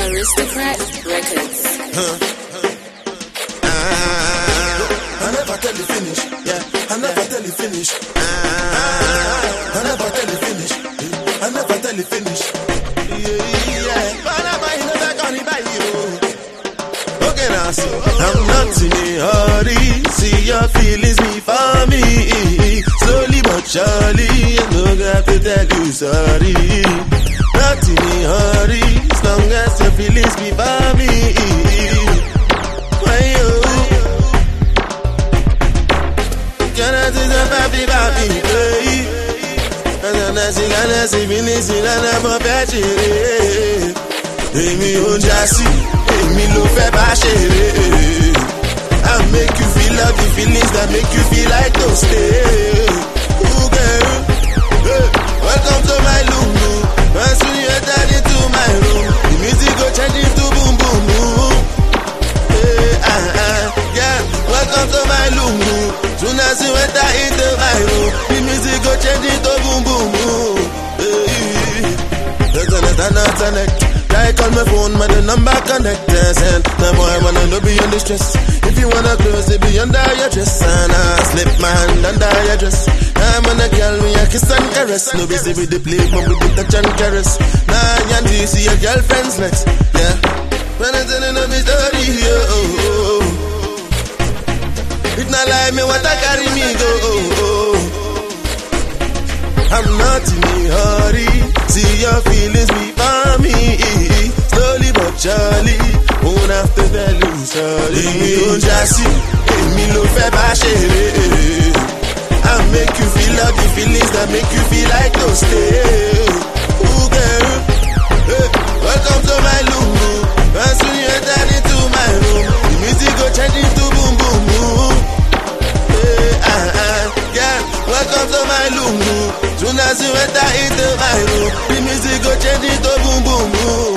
Aristocrat Records. I never tell you finish. Yeah, I never tell you finish. I never tell you finish. I never tell you finish. Yeah. Okay, now see, I'm not in a hurry. See your feelings me for me. Slowly but surely, I don't have to tell you sorry. Not in a hurry, as long as your feelings be for me. Why you? Can I do the baby, baby? Gana si finisi gana mo fẹ́ ṣeré. Èmi ò já sí, èmi ló fẹ́ bá ṣeré. I make you feel all the feelings that make you feel like to stay. Ooh, girl, hey, welcome to my room. As soon you enter into my room, the music go change into boom boom boom. Hey, yeah, welcome to my room. Soon as you enter into my room, the music go change into boom boom boom. I call my phone, but the number connected. And now boy, wanna no be under stress. If you wanna close it, be under your dress. And I slip my hand under your dress. I'm on a girl, me a kiss and caress. No busy with the play, but with the touch and caress. Nah, and you see your girlfriend's next. Yeah, when I'm telling them it's dirty, oh. It's not like me, what I carry me go, I'm not in a hurry. See your feelings be for me. Slowly but surely, won't have to tell you sorry. Èmi ò já sí, èmi ló fẹ́ bá ṣeré. I make you feel all the feelings that make you feel like to stay. Ooh, girl, hey, welcome to my room. As soon you enter into my room, the music go change into boom boom boom. Hey, yeah, welcome to my room. Soon as you enter into my room, the music go change into boom boom boom.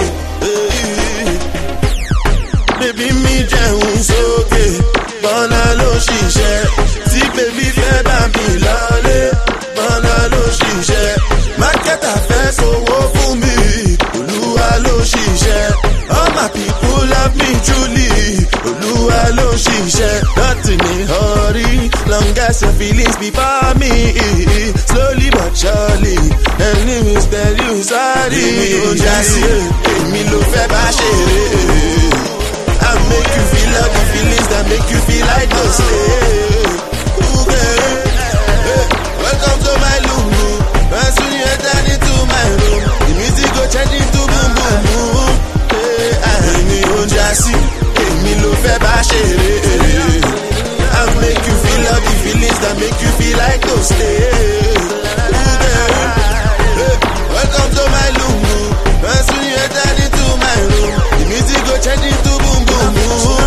Baby mi jẹun sókè, bọ́nà ló ṣiṣẹ́. Tí bèbí fẹ́ bá mi lọ́lé, bọ́nà ló ṣiṣẹ́. Mákẹ́tà fẹ́ sowó fún mi, Olúwa ló ṣiṣẹ́. All my people love me truly, Olúwa ló ṣiṣẹ́. Not in a hurry, long as your feelings be for me. Slowly but surely, enemies tell you sorry. Èmi ò já sí, èmi ló fẹ́ bá ṣeré. I make you feel all the feelings that make you feel like to stay. Ooh, girl, hey, welcome to my room. As soon you enter into my room, the music go change into boom boom boom. Èmi ò já sí, èmi ló fẹ́ bá ṣeré. I make you feel all the feelings that make you feel like to stay. Ooh, girl, hey, welcome to my room. As soon you enter into my room, the music go change into boom boom boom.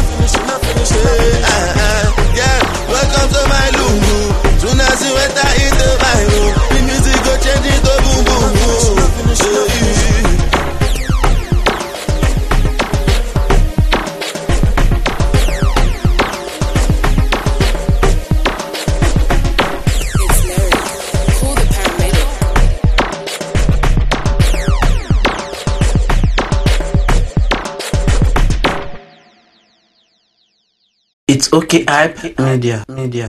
Yeah, welcome to my room. Soon as you enter into my room, the music go change into boom boom boom. It's okay, hype media.